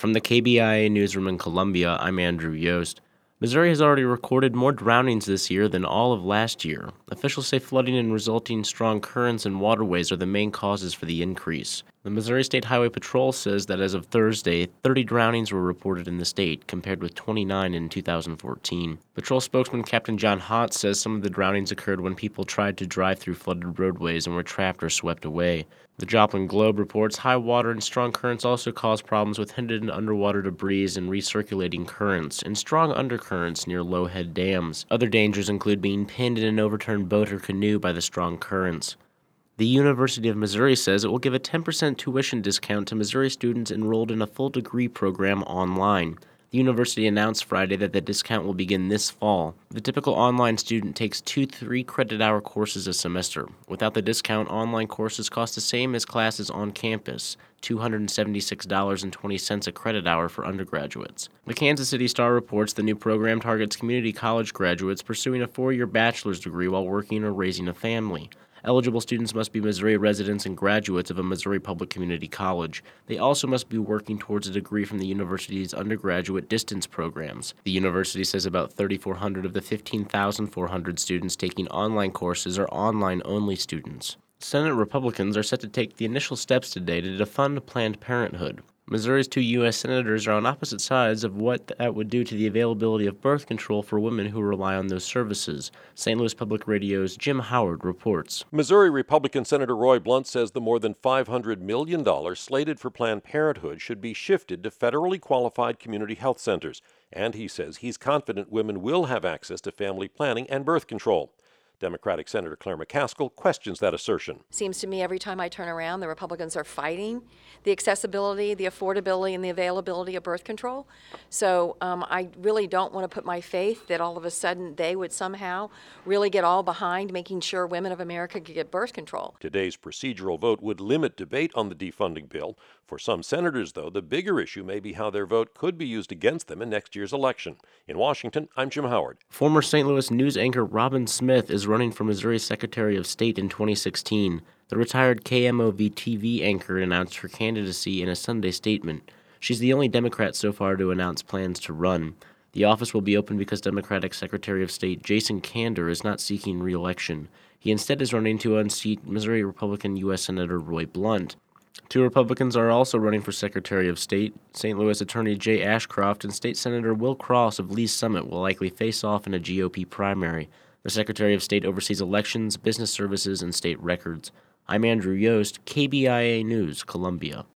From the KBIA newsroom in Columbia, I'm Andrew Yost. Missouri has already recorded more drownings this year than all of last year. Officials say flooding and resulting strong currents and waterways are the main causes for the increase. The Missouri State Highway Patrol says that as of Thursday, 30 drownings were reported in the state, compared with 29 in 2014. Patrol spokesman Captain John Hott says some of the drownings occurred when people tried to drive through flooded roadways and were trapped or swept away. The Joplin Globe reports high water and strong currents also cause problems with hidden underwater debris and recirculating currents, and strong undercurrents near low-head dams. Other dangers include being pinned in an overturned boat or canoe by the strong currents. The University of Missouri says it will give a 10% tuition discount to Missouri students enrolled in a full degree program online. The university announced Friday that the discount will begin this fall. The typical online student takes 2 3-credit-hour courses a semester. Without the discount, online courses cost the same as classes on campus, $276.20 a credit hour for undergraduates. The Kansas City Star reports the new program targets community college graduates pursuing a 4-year bachelor's degree while working or raising a family. Eligible students must be Missouri residents and graduates of a Missouri public community college. They also must be working towards a degree from the university's undergraduate distance programs. The university says about 3,400 of the 15,400 students taking online courses are online-only students. Senate Republicans are set to take the initial steps today to defund Planned Parenthood. Missouri's 2 U.S. senators are on opposite sides of what that would do to the availability of birth control for women who rely on those services. St. Louis Public Radio's Jim Howard reports. Missouri Republican Senator Roy Blunt says the more than $500 million slated for Planned Parenthood should be shifted to federally qualified community health centers. And he says he's confident women will have access to family planning and birth control. Democratic Senator Claire McCaskill questions that assertion. Seems to me every time I turn around, the Republicans are fighting the accessibility, the affordability, and the availability of birth control. So I really don't want to put my faith that all of a sudden they would somehow really get all behind making sure women of America could get birth control. Today's procedural vote would limit debate on the defunding bill. For some senators, though, the bigger issue may be how their vote could be used against them in next year's election. In Washington, I'm Jim Howard. Former St. Louis news anchor Robin Smith is running for Missouri Secretary of State in 2016. The retired KMOV-TV anchor announced her candidacy in a Sunday statement. She's the only Democrat so far to announce plans to run. The office will be open because Democratic Secretary of State Jason Kander is not seeking re-election. He instead is running to unseat Missouri Republican U.S. Senator Roy Blunt. 2 Republicans are also running for Secretary of State. St. Louis Attorney Jay Ashcroft and State Senator Will Cross of Lee's Summit will likely face off in a GOP primary. The Secretary of State oversees elections, business services, and state records. I'm Andrew Yost, KBIA News, Columbia.